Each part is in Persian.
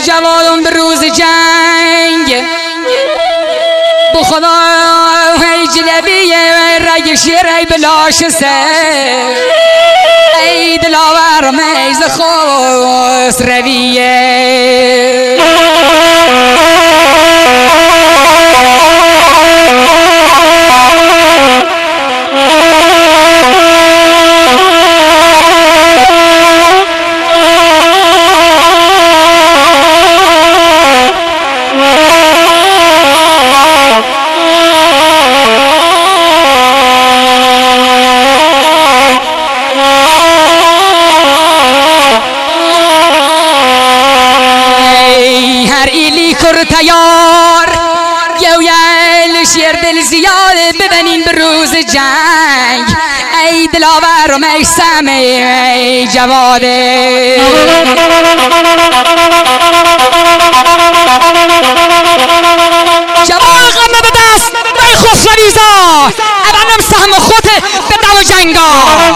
جوادم به روز جنگ بو خدا ای جلبی رگ شیر ای بلاش سر ای دلاور میز خوست رویه تیار یل شیر دل زیاده ببنین به روز جنگ ای دلاور و میسم ای جواده جواد غم به دست ای خسرویزا ابنم سهم خود به دو جنگا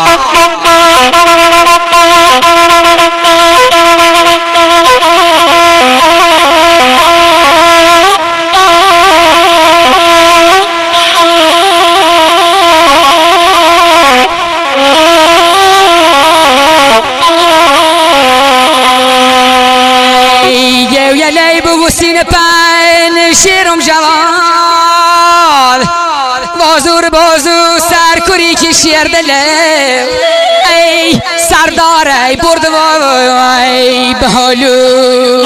سینه پن شیرم جوان بازور بازو سرکوری که شیر دله ای سردار ای برد ای بهالو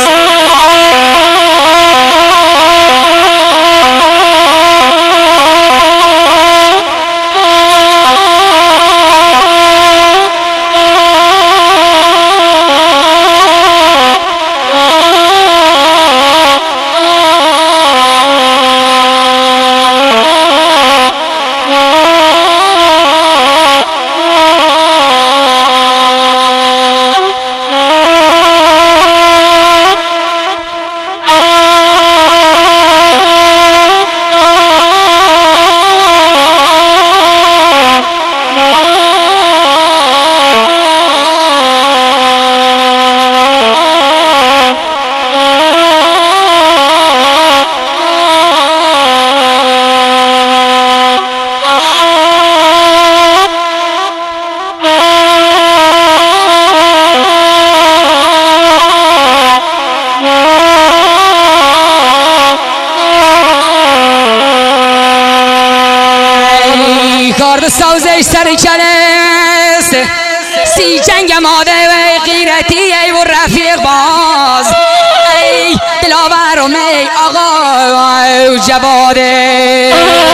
سوزش سر کلست سی جنگ ماده و غیرتی ای و رفیق باز ای دلاور و می آقا جواده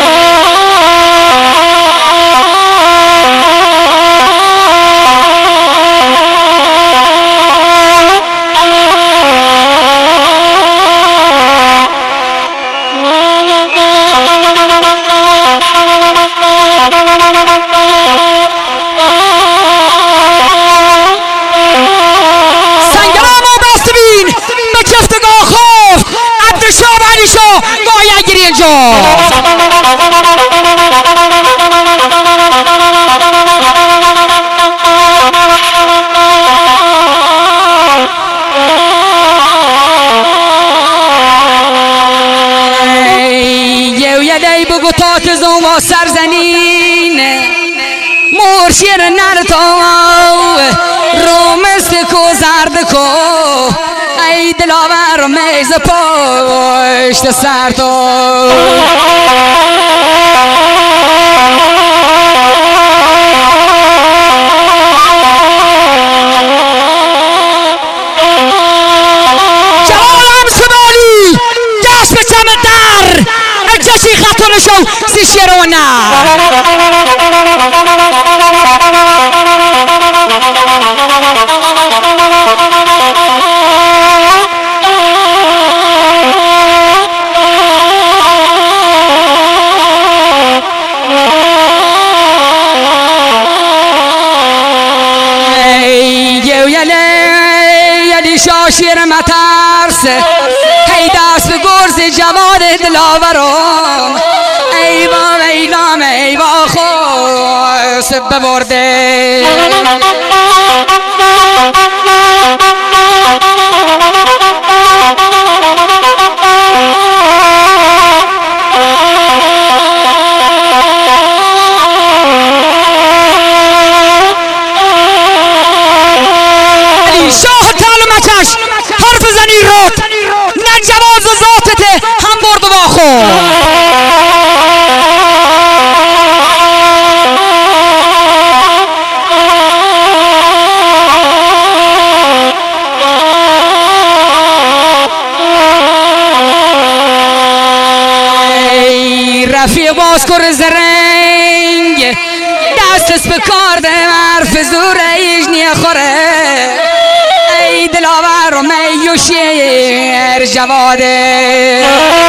و سرزنین مرشیر نرتو رومست کو زرد کو ای دلاور میز پشت سر تو جوانم سبالی دست به چم در اجاشی خطرشو سی شیرونه شیر مترس هی دست به گرز جواد دلاورم ای با میدام ای با خوست ببرده کارد حرف زور ایش نیخوره ای دلاور و می و شیر جواده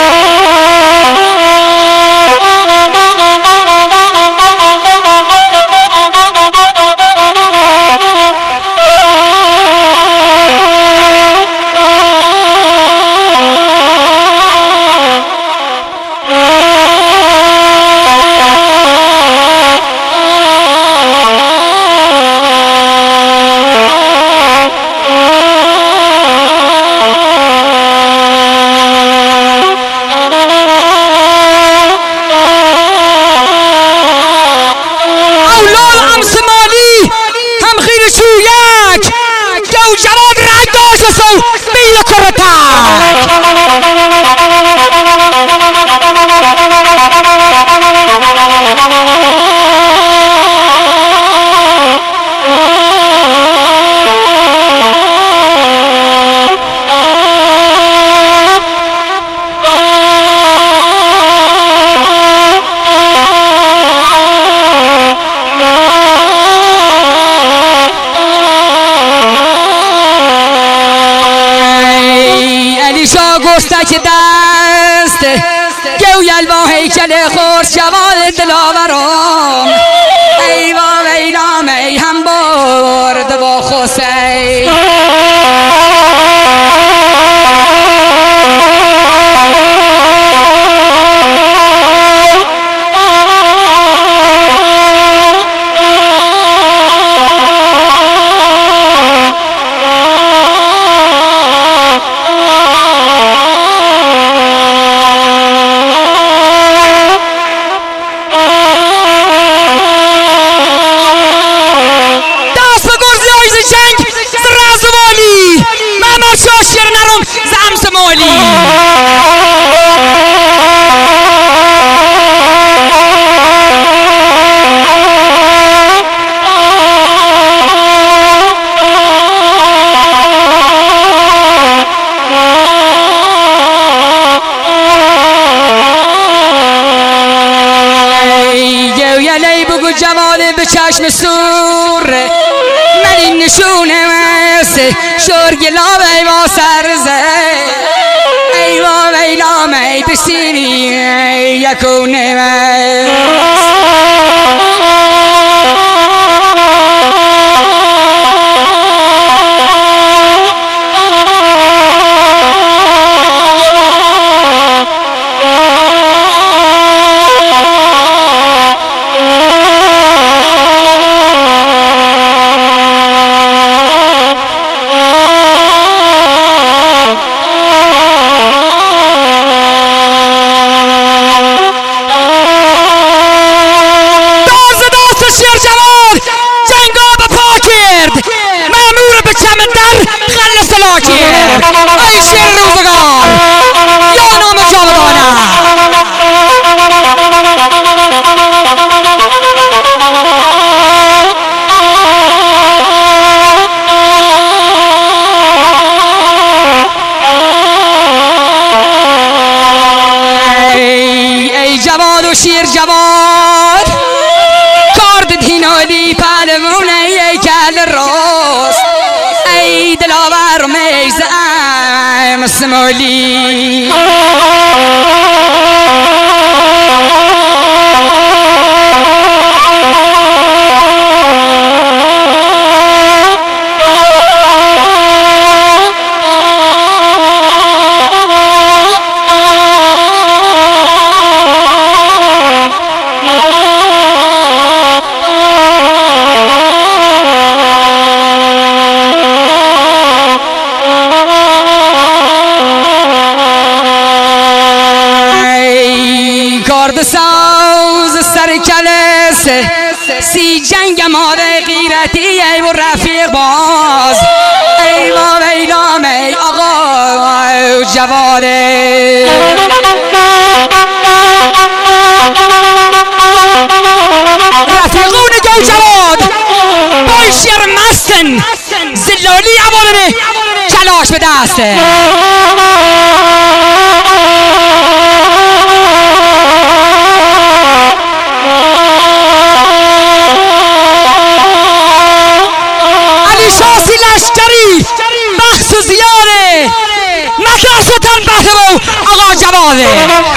گستک دست گویل با هیکل خورس جواد دلاورم ای و ویلام ای هم برد با خوسی جواد به چشم سور من این نشونه مسته شرگ لابه با سرزه ای با ویلام ای بسیری یکونه ای شیر روزگار یا نام جاودانه ای جواد و شیر جواد کارد دینالی پهلوونه ای کل راست ای دلاور و میزم سمولی ساز سر کلس سی جنگ ماده غیرتی ای و رفیق باز ای ما ویلام ای آقا جواده رفیقون جو جواد بای شیر مستن زلالی عوالمه کلاش به دسته جان پهلوان آقا جواده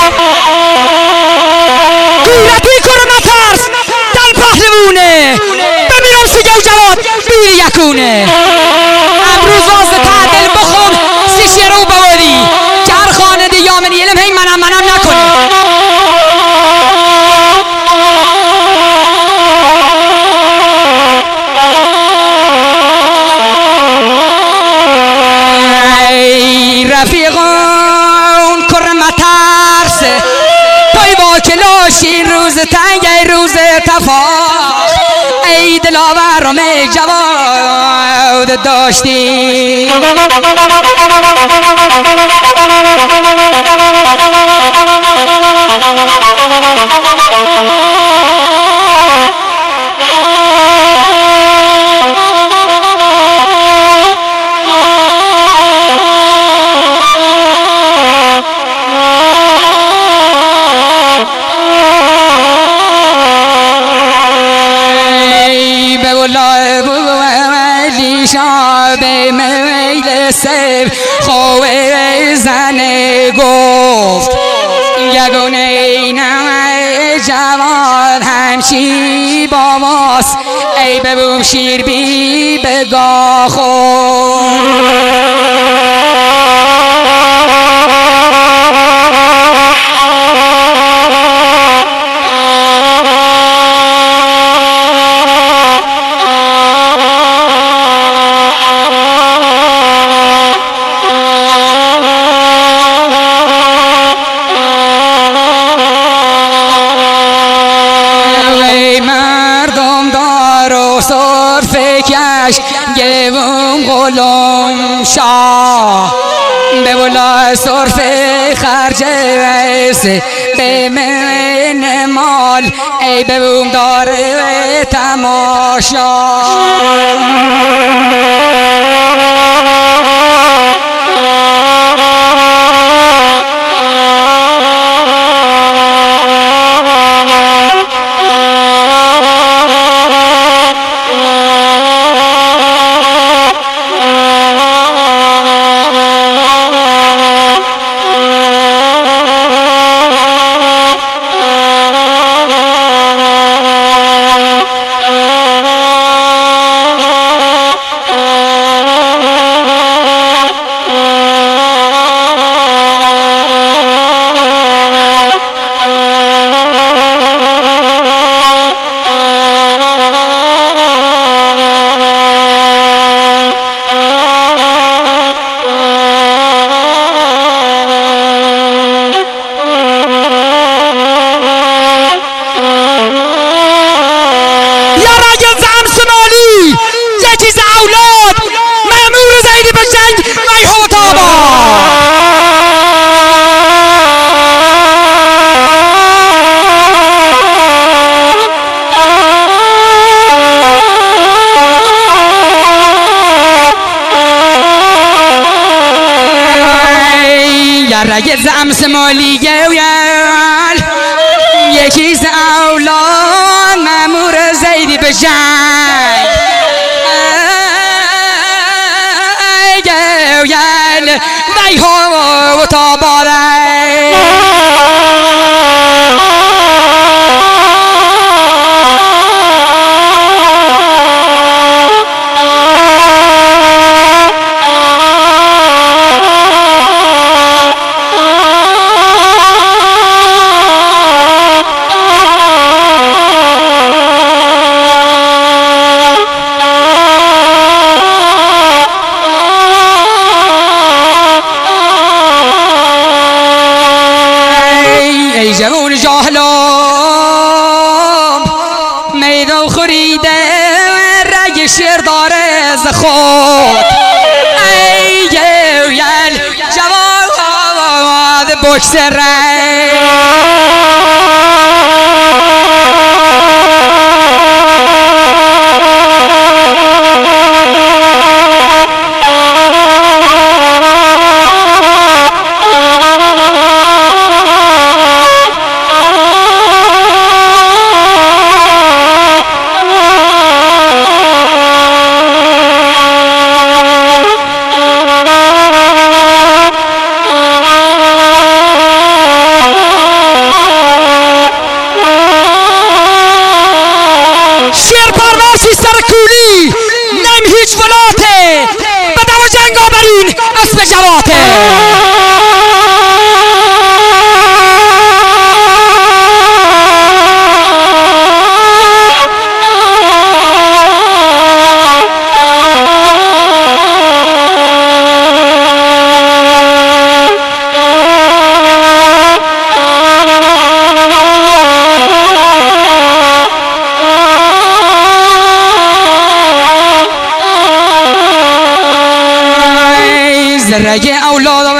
گیرتی کنه نترس دل پهلوونه ببینم سیگه جواد بیری یکونه امروز واسه تعدل بخون سیشه رو بودی که هر خانه دیامن یلم هی منم نکنه رفیقان کرم ترس پای با کلاشین روز تنگ روز تفاق ای دلاورم ای جواد داشتی به میل سیب خواه زنه گفت یگونه اینه جواد همچی باباست ای ببوم شیر بی بگاه خود گوم غلام شاه به ولا صرف خرج ویسه به من مال ای بوم داره تماشا رگ زمس مالی گویل یکی ز اولاد مامور زیدی به جنگ گویل وی ها و تا باره جوون جاهلام میدان خریده رگ شیر داره ز خود ای گویل جواد بکس رنگ زرگ اولاد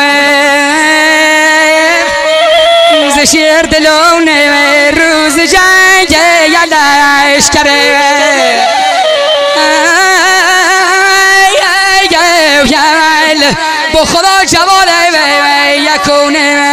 ز شیر دلونه روز جنگ یلش کره با خدا جوال یکونه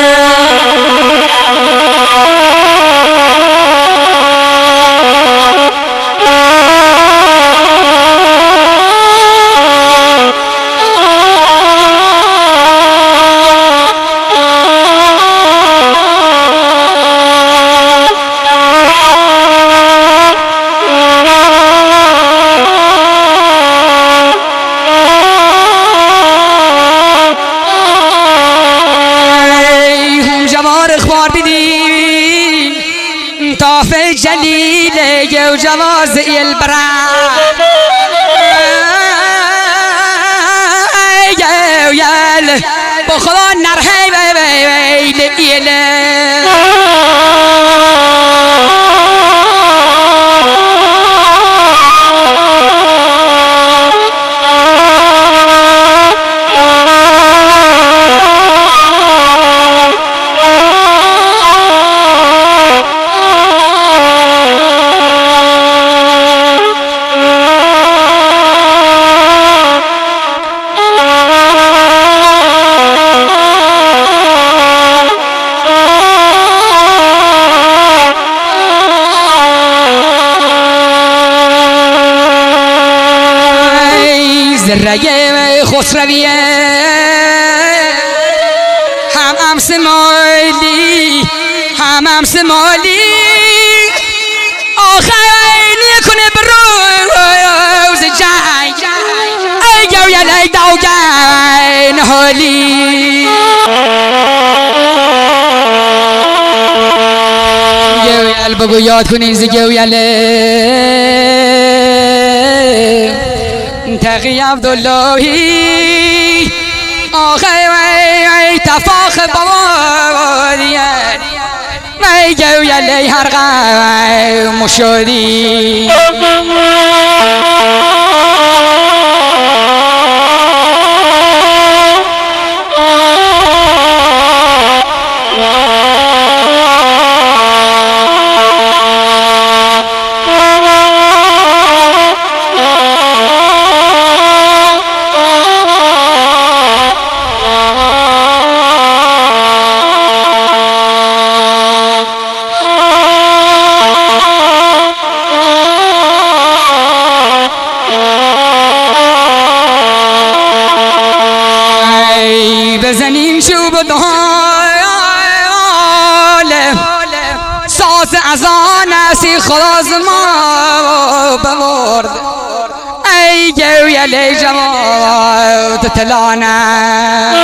طاف جلیل و جواز البرا یال بخدا نرهی ویل زرگه خسرویه هم سمالی هم سمالی آخری کنه بروز جنگ ای گویل ای دوگن حالی گویل بگو یاد کنین زی گویل تقی عبداللهی آخه وی تفاخ بوادیت وی گویلی هرقه مشادی بزنین شو بدال ساز ازان اسی خلاص ما بورد ای گویل جواد تلانه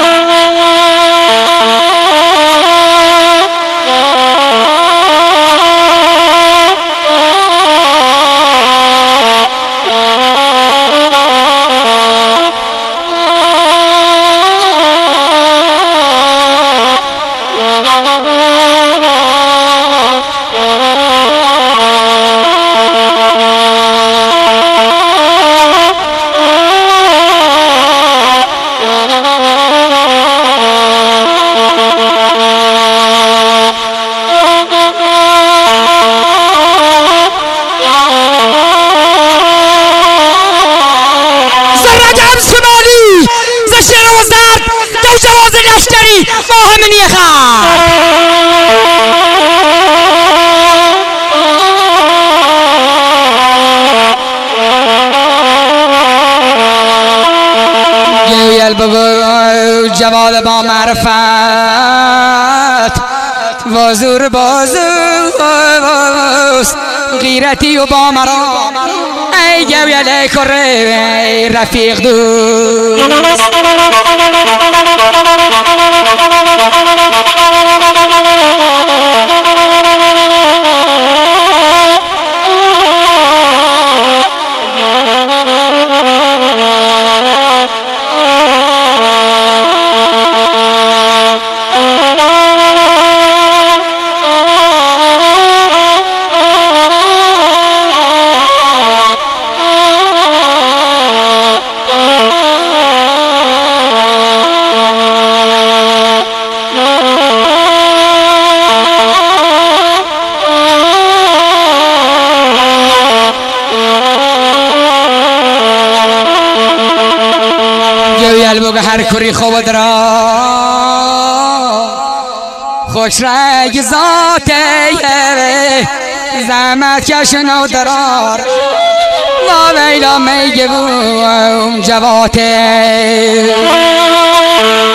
جواد با معرفت وزور بازوست غیرتی و با مرا ای گویل کره رفیق دوست مرکوری خود را خوش رنگ ذاته زحمت کشن و درار ما ویلا میگه بوم جواته